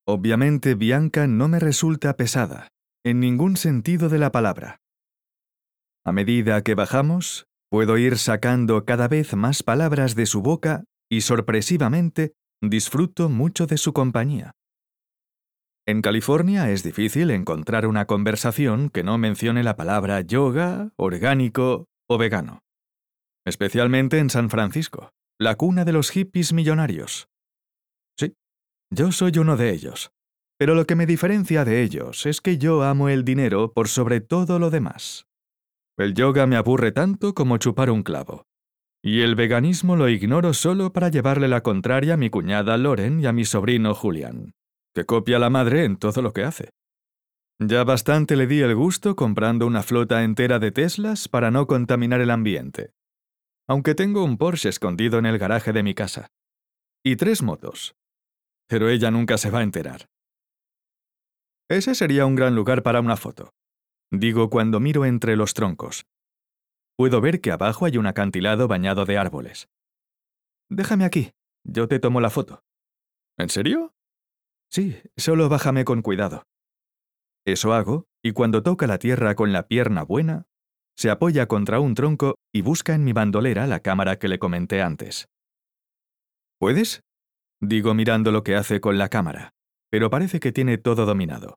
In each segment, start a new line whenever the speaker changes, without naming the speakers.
Obviamente Bianca no me resulta pesada, en ningún sentido de la palabra. A medida que bajamos, puedo ir sacando cada vez más palabras de su boca y sorpresivamente disfruto mucho de su compañía. En California es difícil encontrar una conversación que no mencione la palabra yoga, orgánico o vegano. Especialmente en San Francisco, la cuna de los hippies millonarios. Sí, yo soy uno de ellos. Pero lo que me diferencia de ellos es que yo amo el dinero por sobre todo lo demás. El yoga me aburre tanto como chupar un clavo. Y el veganismo lo ignoro solo para llevarle la contraria a mi cuñada Loren y a mi sobrino Julián, que copia a la madre en todo lo que hace. Ya bastante le di el gusto comprando una flota entera de Teslas para no contaminar el ambiente. Aunque tengo un Porsche escondido en el garaje de mi casa. Y 3 motos. Pero ella nunca se va a enterar. Ese sería un gran lugar para una foto. Digo cuando miro entre los troncos. Puedo ver que abajo hay un acantilado bañado de árboles. Déjame aquí, yo te tomo la foto. ¿En serio? Sí, solo bájame con cuidado. Eso hago, y cuando toca la tierra con la pierna buena, se apoya contra un tronco y busca en mi bandolera la cámara que le comenté antes. ¿Puedes? Digo mirando lo que hace con la cámara, pero parece que tiene todo dominado.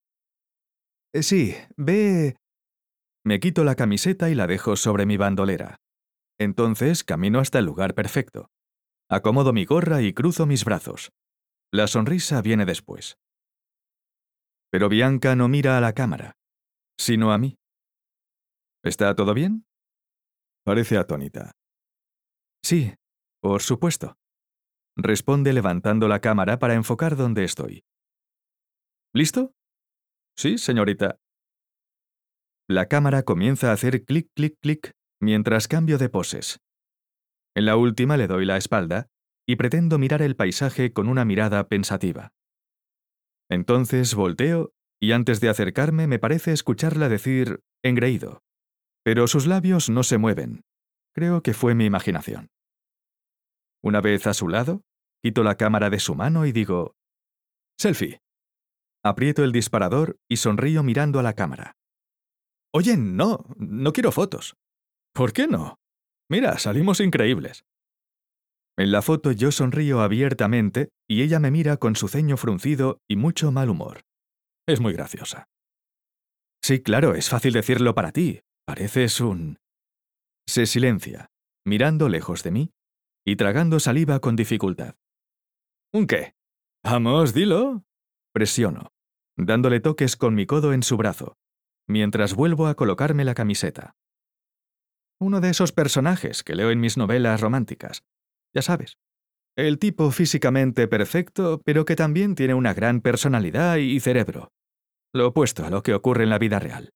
Sí, ve... Me quito la camiseta y la dejo sobre mi bandolera. Entonces camino hasta el lugar perfecto. Acomodo mi gorra y cruzo mis brazos. La sonrisa viene después. Pero Bianca no mira a la cámara, sino a mí. ¿Está todo bien? Parece atónita. Sí, por supuesto. Responde levantando la cámara para enfocar donde estoy. ¿Listo? Sí, señorita. La cámara comienza a hacer clic, clic, clic mientras cambio de poses. En la última le doy la espalda y pretendo mirar el paisaje con una mirada pensativa. Entonces volteo y antes de acercarme me parece escucharla decir engreído. Pero sus labios no se mueven. Creo que fue mi imaginación. Una vez a su lado, quito la cámara de su mano y digo, «Selfie». Aprieto el disparador y sonrío mirando a la cámara. «Oye, no quiero fotos». «¿Por qué no? Mira, salimos increíbles». En la foto yo sonrío abiertamente y ella me mira con su ceño fruncido y mucho mal humor. Es muy graciosa. «Sí, claro, es fácil decirlo para ti. Pareces un...». Se silencia, mirando lejos de mí y tragando saliva con dificultad. ¿Un qué? Vamos, dilo. Presiono, dándole toques con mi codo en su brazo, mientras vuelvo a colocarme la camiseta. Uno de esos personajes que leo en mis novelas románticas. Ya sabes. El tipo físicamente perfecto, pero que también tiene una gran personalidad y cerebro. Lo opuesto a lo que ocurre en la vida real.